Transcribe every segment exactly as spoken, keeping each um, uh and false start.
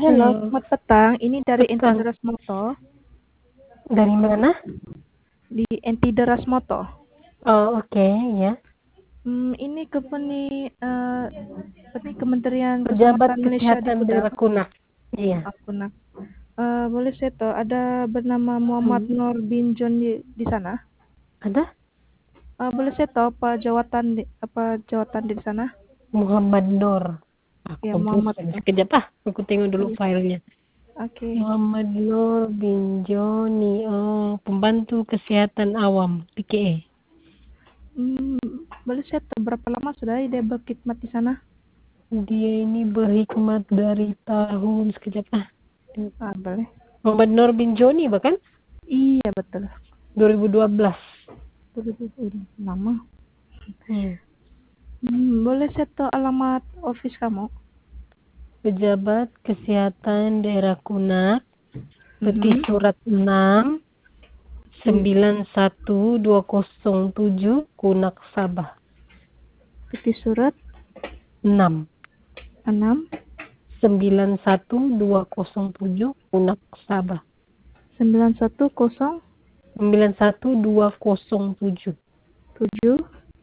Halo, Halo, selamat petang. Ini dari petang. Entideras Moto. Dari mana? Di Entideras Moto. Oh, oke, ya. Hmm, ini company eh, apa nih, Kementerian Pejabat Keselamatan Malaysia di Kesehatan Kedah. Daerah Kunak. Iya. Aku nak. Eh, boleh saya tahu ada bernama Muhammad Hmm. Nur bin John di, di sana? Ada Eh, boleh saya tahu apa jawatan di, apa jawatan di sana? Muhammad Nur. Aku Ya Muhammad. komputer. Sekejap ah. Aku tengok dulu Oke. filenya. Okay. Muhammad Nur bin Joni. Oh, pembantu kesehatan awam. P K A. Hmm, boleh saya tahu berapa lama sudah dia berkhidmat di sana? Dia ini berhikmat dari tahun sekejap ah. Ah, boleh. Muhammad Nur bin Joni bahkan Iya betul. dua ribu dua belas. Betul betul. Lama. Hmm. Hmm, boleh saya tahu alamat office kamu? Pejabat Kesehatan Daerah Kunak. Peti Mhm. surat enam sembilan satu dua nol tujuh Kunak Sabah. Peti surat enam enam sembilan satu dua nol tujuh Kunak Sabah. sembilan satu nol sembilan satu dua nol tujuh. tujuh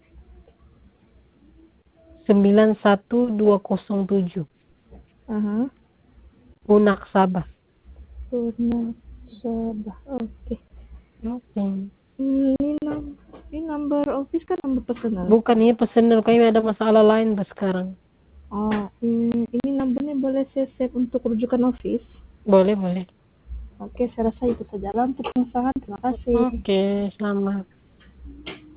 sembilan satu dua nol tujuh Aha. Kunak Sabah. Purna Sabah. Oke. Oke. Hmm, Ini nom- ini number office kan number personal. Bukan ini personal, kayaknya ada masalah lain bah sekarang. Oh, hmm, ini numbernya boleh saya save untuk rujukan office. Boleh, boleh. Oke, saya rasa itu saja lah untuk pengesahan. Terima kasih. Oke, selamat.